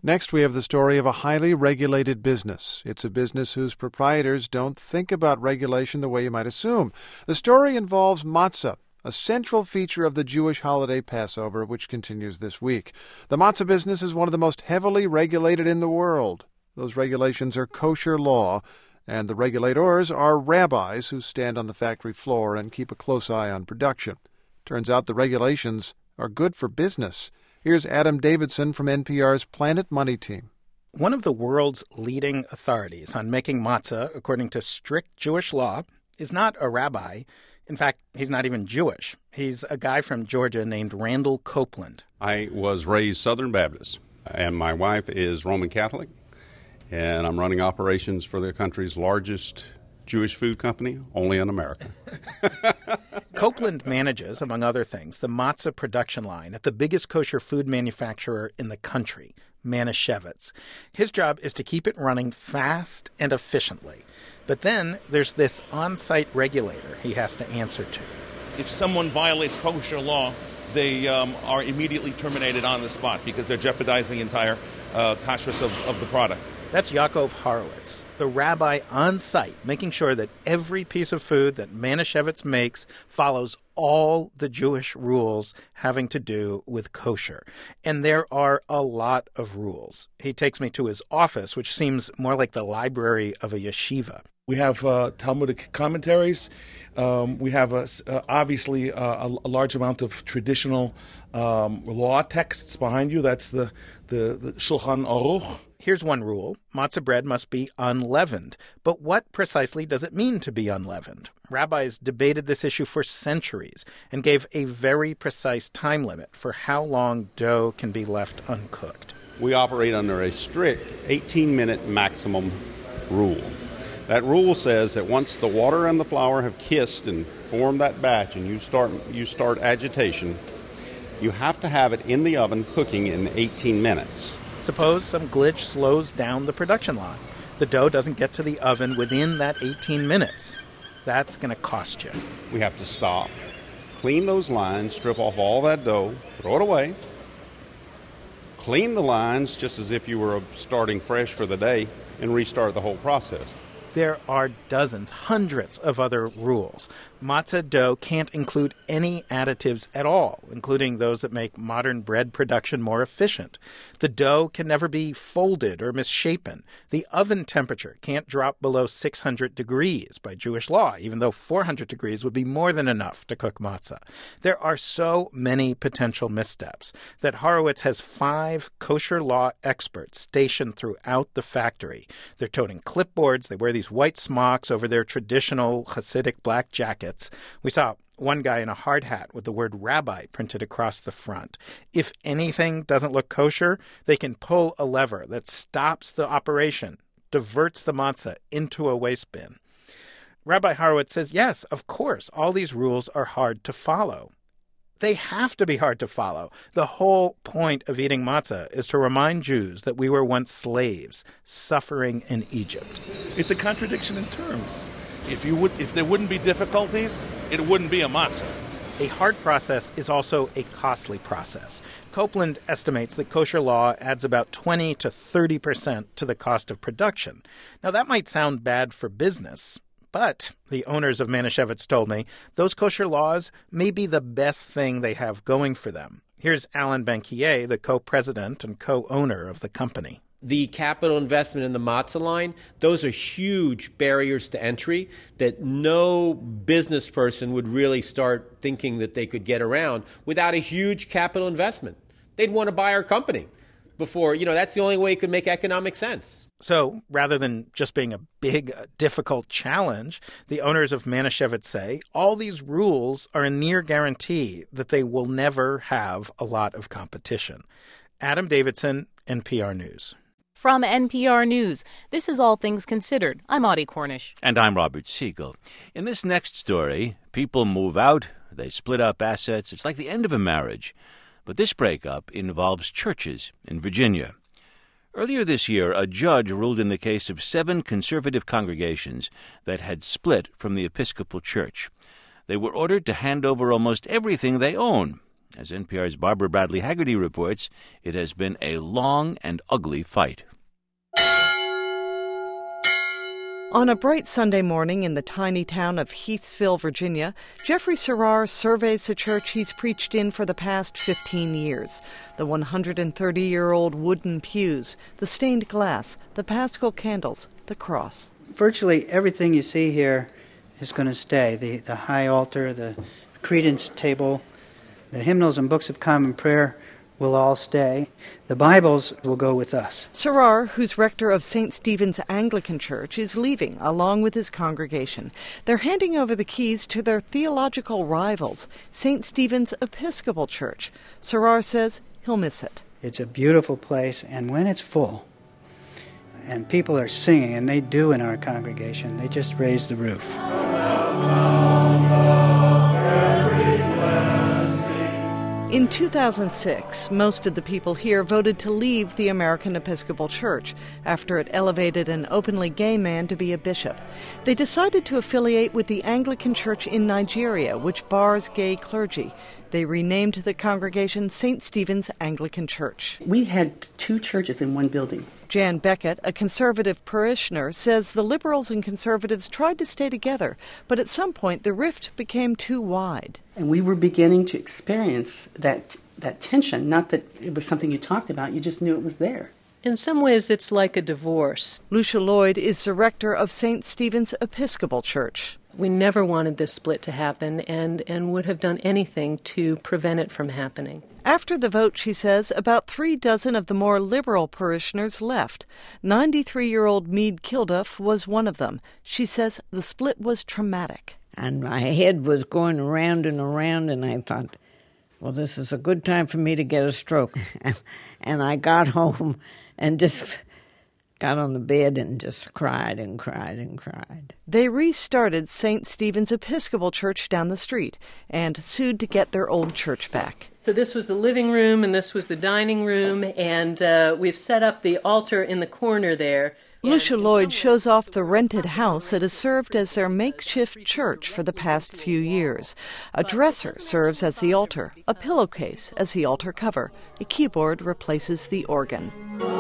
Next, we have the story of a highly regulated business. It's a business whose proprietors don't think about regulation the way you might assume. The story involves matzah, a central feature of the Jewish holiday Passover, which continues this week. The matzah business is one of the most heavily regulated in the world. Those regulations are kosher law, and the regulators are rabbis who stand on the factory floor and keep a close eye on production. Turns out the regulations are good for business. Here's Adam Davidson from NPR's Planet Money team. One of the world's leading authorities on making matzah, according to strict Jewish law, is not a rabbi. In fact, he's not even Jewish. He's a guy from Georgia named Randall Copeland. I was raised Southern Baptist, and my wife is Roman Catholic, and I'm running operations for the country's largest Jewish food company, only in America. Copeland manages, among other things, the matzah production line at the biggest kosher food manufacturer in the country, Manischewitz. His job is to keep it running fast and efficiently. But then there's this on-site regulator he has to answer to. If someone violates kosher law, they are immediately terminated on the spot because they're jeopardizing the entire kashrus of the product. That's Yaakov Horowitz, the rabbi on site, making sure that every piece of food that Manischewitz makes follows all the Jewish rules having to do with kosher. And there are a lot of rules. He takes me to his office, which seems more like the library of a yeshiva. We have Talmudic commentaries. We have, obviously, a large amount of traditional law texts behind you. That's the Shulchan Aruch. Here's one rule. Matzah bread must be unleavened. But what precisely does it mean to be unleavened? Rabbis debated this issue for centuries and gave a very precise time limit for how long dough can be left uncooked. We operate under a strict 18-minute maximum rule. That rule says that once the water and the flour have kissed and formed that batch and you start agitation, you have to have it in the oven cooking in 18 minutes. Suppose some glitch slows down the production line. The dough doesn't get to the oven within that 18 minutes. That's going to cost you. We have to stop, clean those lines, strip off all that dough, throw it away, clean the lines just as if you were starting fresh for the day, and restart the whole process. There are dozens, hundreds of other rules. Matzah dough can't include any additives at all, including those that make modern bread production more efficient. The dough can never be folded or misshapen. The oven temperature can't drop below 600 degrees by Jewish law, even though 400 degrees would be more than enough to cook matzah. There are so many potential missteps that Horowitz has 5 kosher law experts stationed throughout the factory. They're toting clipboards. They wear these white smocks over their traditional Hasidic black jackets. We saw one guy in a hard hat with the word rabbi printed across the front. If anything doesn't look kosher, they can pull a lever that stops the operation, diverts the matzah into a waste bin. Rabbi Horowitz says, yes, of course, all these rules are hard to follow. They have to be hard to follow. The whole point of eating matzah is to remind Jews that we were once slaves, suffering in Egypt. It's a contradiction in terms. If there wouldn't be difficulties, it wouldn't be a matzah. A hard process is also a costly process. Copeland estimates that kosher law adds about 20 to 30% to the cost of production. Now, that might sound bad for business, but the owners of Manischewitz told me those kosher laws may be the best thing they have going for them. Here's Alan Bankier, the co-president and co-owner of the company. The capital investment in the matzah line, those are huge barriers to entry that no business person would really start thinking that they could get around without a huge capital investment. They'd want to buy our company before, that's the only way it could make economic sense. So rather than just being a big, difficult challenge, the owners of Manischewitz say all these rules are a near guarantee that they will never have a lot of competition. Adam Davidson, NPR News. From NPR News, this is All Things Considered. I'm Audie Cornish. And I'm Robert Siegel. In this next story, people move out, they split up assets. It's like the end of a marriage. But this breakup involves churches in Virginia. Earlier this year, a judge ruled in the case of 7 conservative congregations that had split from the Episcopal Church. They were ordered to hand over almost everything they own. As NPR's Barbara Bradley Haggerty reports, it has been a long and ugly fight. On a bright Sunday morning in the tiny town of Heathsville, Virginia, Jeffrey Serrar surveys the church he's preached in for the past 15 years. The 130-year-old wooden pews, the stained glass, the Paschal candles, the cross. Virtually everything you see here is going to stay. The high altar, the credence table, the hymnals and books of common prayer will all stay. The Bibles will go with us. Serrar, who's rector of St. Stephen's Anglican Church, is leaving along with his congregation. They're handing over the keys to their theological rivals, St. Stephen's Episcopal Church. Serrar says he'll miss it. It's a beautiful place, and when it's full, and people are singing, and they do in our congregation, they just raise the roof. In 2006, most of the people here voted to leave the American Episcopal Church after it elevated an openly gay man to be a bishop. They decided to affiliate with the Anglican Church in Nigeria, which bars gay clergy. They renamed the congregation St. Stephen's Anglican Church. We had two churches in one building. Jan Beckett, a conservative parishioner, says the liberals and conservatives tried to stay together, but at some point the rift became too wide. And we were beginning to experience that tension, not that it was something you talked about, you just knew it was there. In some ways, it's like a divorce. Lucia Lloyd is the rector of St. Stephen's Episcopal Church. We never wanted this split to happen and would have done anything to prevent it from happening. After the vote, she says, about 36 of the more liberal parishioners left. 93-year-old Meade Kilduff was one of them. She says the split was traumatic. And my head was going around and around, and I thought, well, this is a good time for me to get a stroke. And I got home and just got on the bed and just cried and cried and cried. They restarted St. Stephen's Episcopal Church down the street and sued to get their old church back. So this was the living room and this was the dining room, and we've set up the altar in the corner there. Lucia Lloyd shows off the rented house that has served as their makeshift church for the past few years. A dresser serves as the altar, a pillowcase as the altar cover. A keyboard replaces the organ.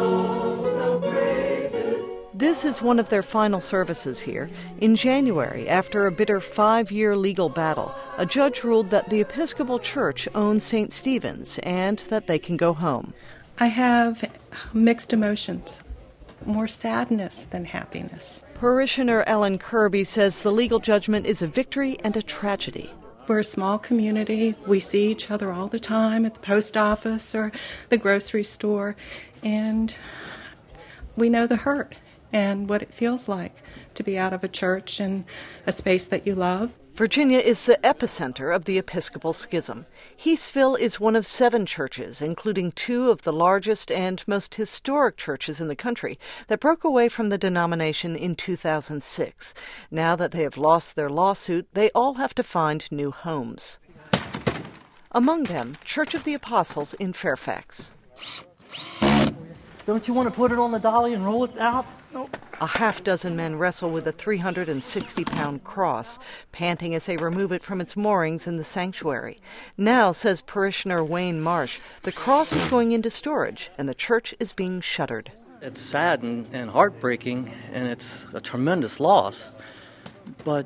This is one of their final services here. In January, after a bitter 5-year legal battle, a judge ruled that the Episcopal Church owns St. Stephen's and that they can go home. I have mixed emotions, more sadness than happiness. Parishioner Ellen Kirby says the legal judgment is a victory and a tragedy. We're a small community. We see each other all the time at the post office or the grocery store, and we know the hurt and what it feels like to be out of a church and a space that you love. Virginia is the epicenter of the Episcopal Schism. Heathsville is one of 7 churches, including 2 of the largest and most historic churches in the country, that broke away from the denomination in 2006. Now that they have lost their lawsuit, they all have to find new homes. Among them, Church of the Apostles in Fairfax. Don't you want to put it on the dolly and roll it out? Nope. A half-dozen men wrestle with a 360-pound cross, panting as they remove it from its moorings in the sanctuary. Now, says parishioner Wayne Marsh, the cross is going into storage and the church is being shuttered. It's sad and heartbreaking, and it's a tremendous loss. But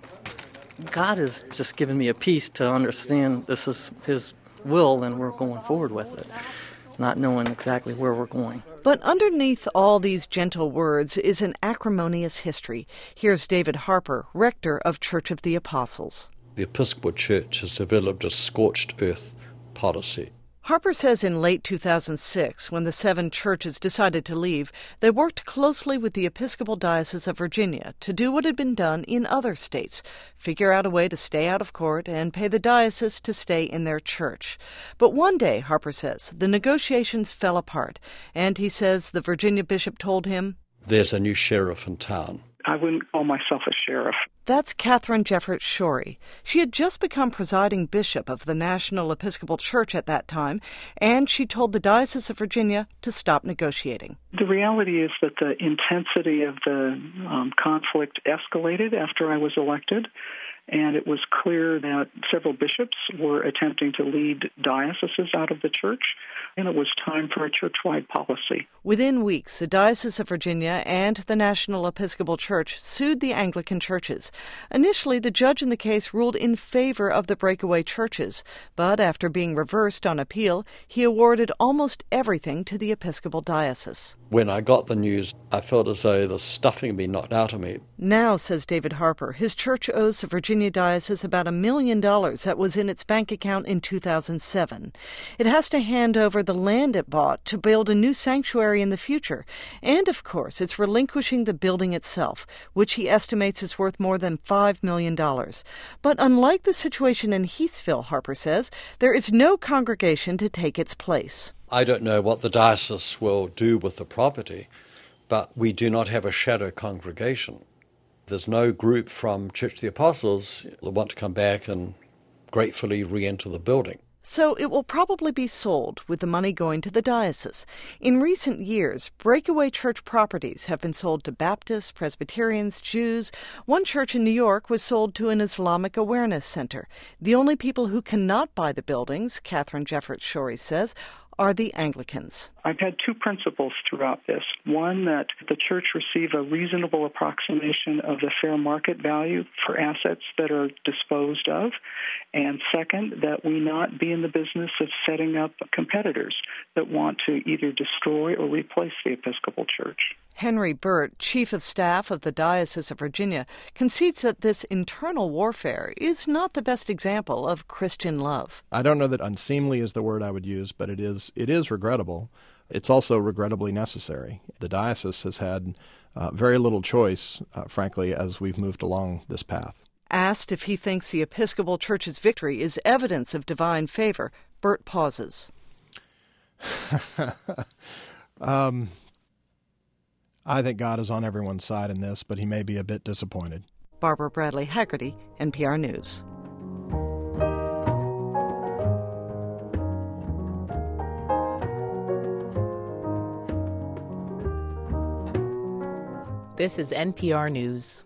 God has just given me a peace to understand this is His will and we're going forward with it, not knowing exactly where we're going. But underneath all these gentle words is an acrimonious history. Here's David Harper, rector of Church of the Apostles. The Episcopal Church has developed a scorched earth policy. Harper says in late 2006, when the 7 churches decided to leave, they worked closely with the Episcopal Diocese of Virginia to do what had been done in other states, figure out a way to stay out of court and pay the diocese to stay in their church. But one day, Harper says, the negotiations fell apart, and he says the Virginia bishop told him, "There's a new sheriff in town." I wouldn't call myself a sheriff. That's Catherine Jefferts Shorey. She had just become presiding bishop of the National Episcopal Church at that time, and she told the Diocese of Virginia to stop negotiating. The reality is that the intensity of the conflict escalated after I was elected, and it was clear that several bishops were attempting to lead dioceses out of the church, and it was time for a church-wide policy. Within weeks, the Diocese of Virginia and the National Episcopal Church sued the Anglican churches. Initially, the judge in the case ruled in favor of the breakaway churches, but after being reversed on appeal, he awarded almost everything to the Episcopal Diocese. When I got the news, I felt as though the stuffing had been knocked out of me. Now, says David Harper, his church owes the Virginia Diocese about $1 million that was in its bank account in 2007. It has to hand over the land it bought to build a new sanctuary in the future. And, of course, it's relinquishing the building itself, which he estimates is worth more than $5 million. But unlike the situation in Heathsville, Harper says, there is no congregation to take its place. I don't know what the diocese will do with the property, but we do not have a shadow congregation. There's no group from Church of the Apostles that want to come back and gratefully re-enter the building. So it will probably be sold, with the money going to the diocese. In recent years, breakaway church properties have been sold to Baptists, Presbyterians, Jews. One church in New York was sold to an Islamic Awareness Center. The only people who cannot buy the buildings, Catherine Jefferts-Shorey says, are the Anglicans. I've had two principles throughout this. One, that the church receive a reasonable approximation of the fair market value for assets that are disposed of. And second, that we not be in the business of setting up competitors that want to either destroy or replace the Episcopal Church. Henry Burt, Chief of Staff of the Diocese of Virginia, concedes that this internal warfare is not the best example of Christian love. I don't know that unseemly is the word I would use, but it is regrettable. It's also regrettably necessary. The diocese has had very little choice, frankly, as we've moved along this path. Asked if he thinks the Episcopal Church's victory is evidence of divine favor, Burt pauses. I think God is on everyone's side in this, but he may be a bit disappointed. Barbara Bradley Haggerty, NPR News. This is NPR News.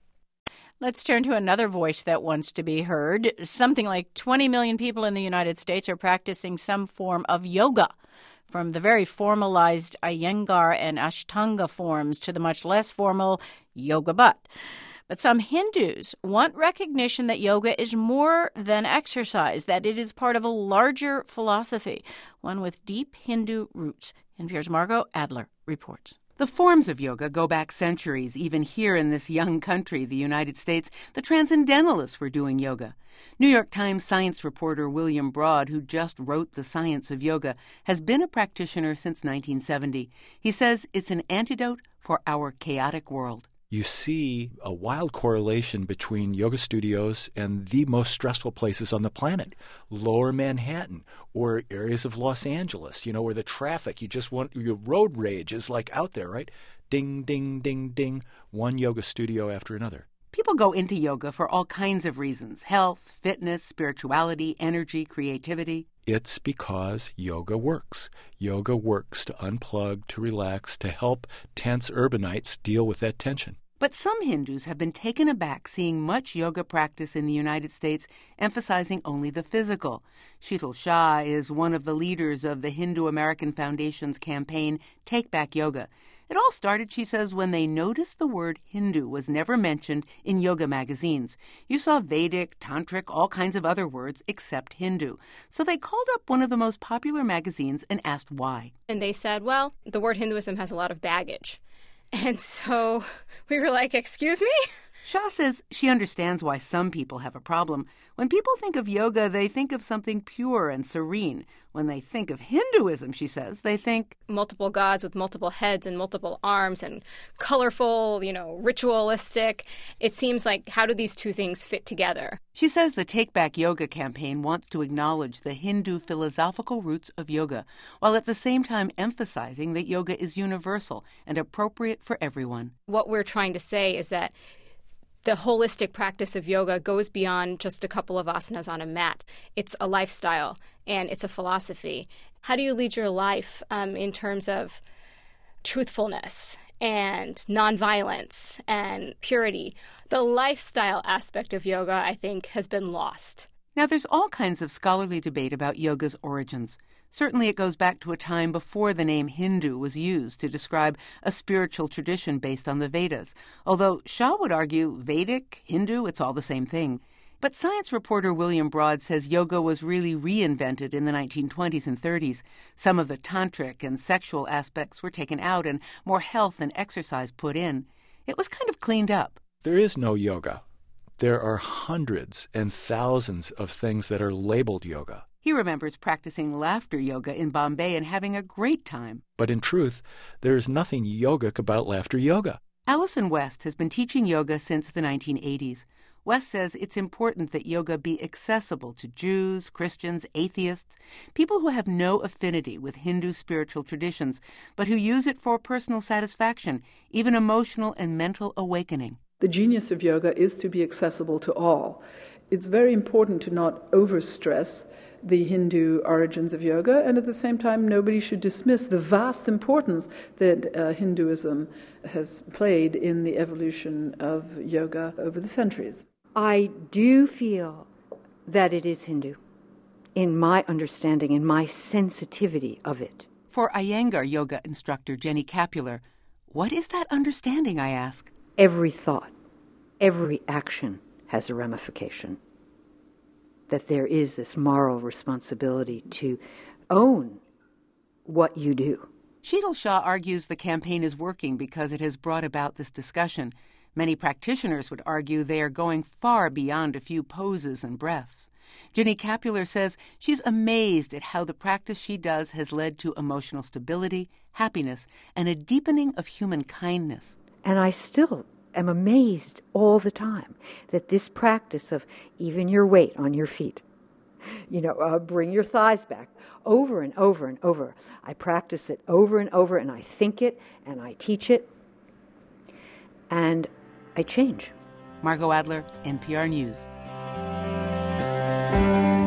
Let's turn to another voice that wants to be heard. Something like 20 million people in the United States are practicing some form of yoga, from the very formalized Iyengar and Ashtanga forms to the much less formal yoga butt. But some Hindus want recognition that yoga is more than exercise, that it is part of a larger philosophy, one with deep Hindu roots. NPR's Margot Adler reports. The forms of yoga go back centuries. Even here in this young country, the United States, the transcendentalists were doing yoga. New York Times science reporter William Broad, who just wrote The Science of Yoga, has been a practitioner since 1970. He says it's an antidote for our chaotic world. You see a wild correlation between yoga studios and the most stressful places on the planet, Lower Manhattan or areas of Los Angeles, where the traffic, your road rage is like out there, right? Ding, ding, ding, ding, one yoga studio after another. People go into yoga for all kinds of reasons: health, fitness, spirituality, energy, creativity. It's because yoga works. Yoga works to unplug, to relax, to help tense urbanites deal with that tension. But some Hindus have been taken aback seeing much yoga practice in the United States emphasizing only the physical. Sheetal Shah is one of the leaders of the Hindu American Foundation's campaign, Take Back Yoga. It all started, she says, when they noticed the word Hindu was never mentioned in yoga magazines. You saw Vedic, Tantric, all kinds of other words except Hindu. So they called up one of the most popular magazines and asked why. And they said, well, the word Hinduism has a lot of baggage. And so we were like, excuse me? Shah says she understands why some people have a problem. When people think of yoga, they think of something pure and serene. When they think of Hinduism, she says, they think multiple gods with multiple heads and multiple arms and colorful, ritualistic. It seems like, how do these two things fit together? She says the Take Back Yoga campaign wants to acknowledge the Hindu philosophical roots of yoga, while at the same time emphasizing that yoga is universal and appropriate for everyone. What we're trying to say is that the holistic practice of yoga goes beyond just a couple of asanas on a mat. It's a lifestyle and it's a philosophy. How do you lead your life in terms of truthfulness and nonviolence and purity. The lifestyle aspect of yoga, I think, has been lost. Now, there's all kinds of scholarly debate about yoga's origins. Certainly it goes back to a time before the name Hindu was used to describe a spiritual tradition based on the Vedas, although Shah would argue Vedic, Hindu, it's all the same thing. But science reporter William Broad says yoga was really reinvented in the 1920s and 30s. Some of the tantric and sexual aspects were taken out and more health and exercise put in. It was kind of cleaned up. There is no yoga. There are hundreds and thousands of things that are labeled yoga. He remembers practicing laughter yoga in Bombay and having a great time. But in truth, there is nothing yogic about laughter yoga. Allison West has been teaching yoga since the 1980s. West says it's important that yoga be accessible to Jews, Christians, atheists, people who have no affinity with Hindu spiritual traditions, but who use it for personal satisfaction, even emotional and mental awakening. The genius of yoga is to be accessible to all. It's very important to not overstress the Hindu origins of yoga, and at the same time, nobody should dismiss the vast importance that Hinduism has played in the evolution of yoga over the centuries. I do feel that it is Hindu, in my understanding, in my sensitivity of it. For Iyengar yoga instructor Jenny Capular, what is that understanding, I ask? Every thought, every action has a ramification. That there is this moral responsibility to own what you do. Sheetal Shah argues the campaign is working because it has brought about this discussion. Many practitioners would argue they are going far beyond a few poses and breaths. Jenny Capular says she's amazed at how the practice she does has led to emotional stability, happiness, and a deepening of human kindness. And I still am amazed all the time that this practice of even your weight on your feet, bring your thighs back over and over and over. I practice it over and over, and I think it, and I teach it, and I change. Margot Adler, NPR News.